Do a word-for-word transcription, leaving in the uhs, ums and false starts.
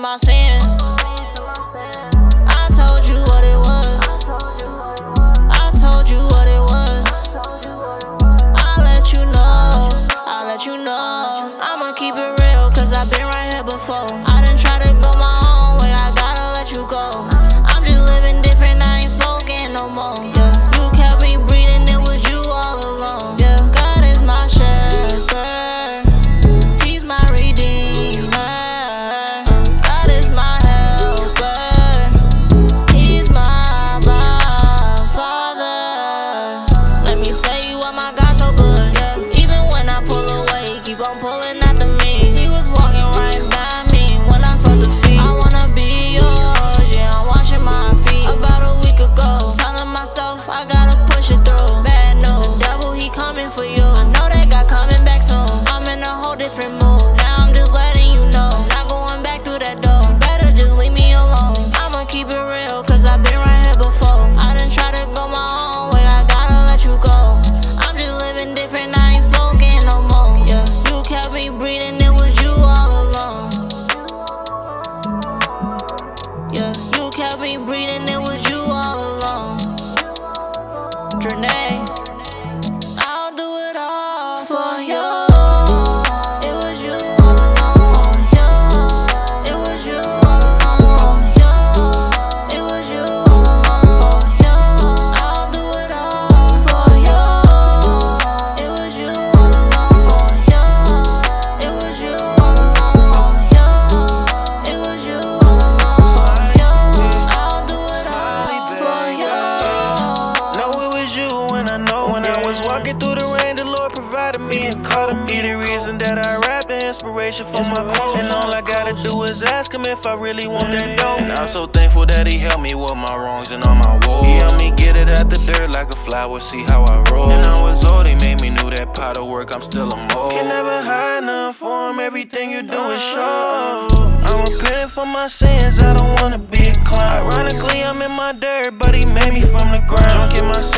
my sins. I told you what it was. I told you what it was. I'll let you know. I'll let you know. I'ma keep it real, cause I've been right here before. I done tried to go my own way, I gotta let you go. I'm just living different, I ain't smoking no more. Yeah. You kept me breathing, it was you all alone. Yeah. God is my shepherd, He's my redeemer. God is my helper, He's my father. Let me tell you why my God so good. Yeah. Even when I pull away, He keep on pulling after me. He was walking right by me when I felt the feet. I wanna be yours, yeah, I'm washing my feet. About a week ago, telling myself I gotta push it through. Bad news, the devil, he coming for you. I know that God coming back soon. I'm in a whole different mood. Now I'm just letting you know, not going back through that door. You better just leave me alone. I'ma keep it real, cause I've been right here before. I done tried to go my own way, I gotta let you go. I'm just living different, I ain't smoking no more. Yeah, you kept me breathing, it was you all alone. Yeah, you kept me breathing, it was you all alone. Drenay, I'll do it all for you. It was you all alone for you. It was you all alone for you. It was you all alone for you. I'll do it all for you. It was you all alone for you. It was you all alone for you. It was you all alone for you. I'll do it all for you. Know it was you when I know when I was walking through the rain, the Lord provided me and called me. The reason that I rap, the inspiration for my quotes. And all I gotta do is ask Him if I really want that dough. And I'm so thankful that He helped me with my wrongs and all my woes. He helped me get it out the dirt like a flower, see how I roll. And I was old, He made me knew that pot of work, I'm still a mold. Can never hide none for Him, everything you do is show. I'm repenting for my sins, I don't wanna be a clown. Ironically, I'm in my dirt, but He made me from the ground. Drunk in my